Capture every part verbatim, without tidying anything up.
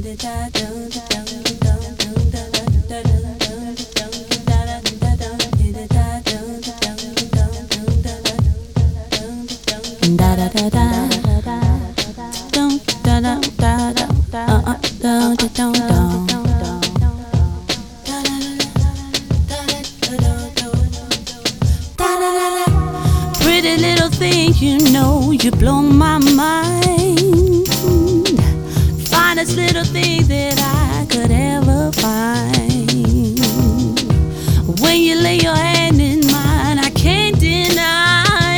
Da da da da dum da da da da uh uh dum dum dum. Pretty little thing, you know, you blow my mind. Finest little thing that I could ever find. When you lay your hand in mine, I can't deny.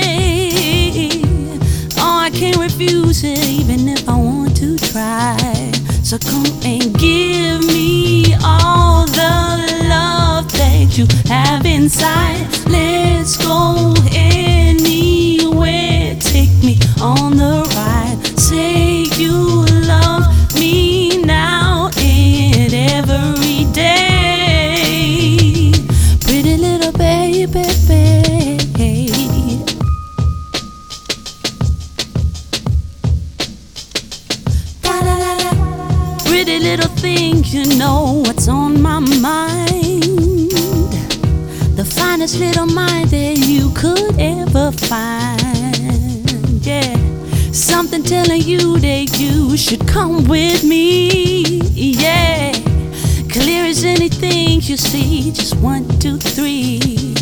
Oh, I can't refuse it, even if I want to try. So come and give me all the love that you have inside. Let's go anywhere, take me on the ride. Say you love me now and every day. Pretty little baby, baby. Pretty little thing, you know what's on my mind. The finest little mind that you could ever find. Yeah, something telling you that you should come with me. Yeah, clear as anything you see. Just one, two, three.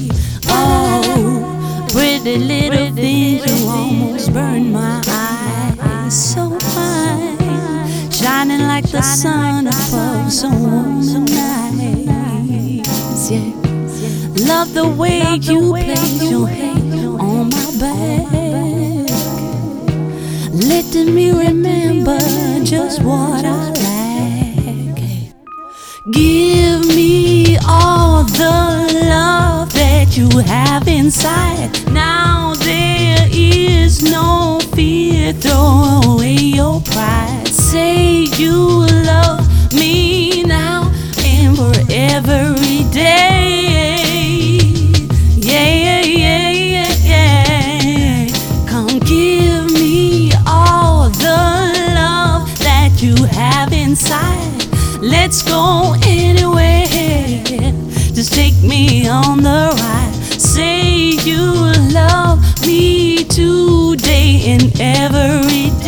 Oh, pretty little thing, you almost burned my eyes. So fine, shining like the sun above some warm nights. Yeah, love the way you place your hand on my back, letting me remember just what I lack. Give me all the love that you have inside. Now there is no fear, throw away your pride. Say you love me now and for every day. Yeah, yeah, yeah, yeah. Come give me all the love that you have inside. Let's go anywhere, just take me on the ride. Say you love me today and every day.